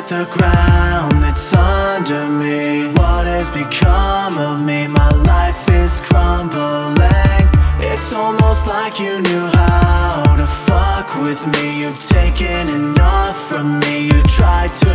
the ground that's under me. What has become of me? My life is crumbling. It's almost like you knew how to fuck with me. You've taken enough from me. You tried to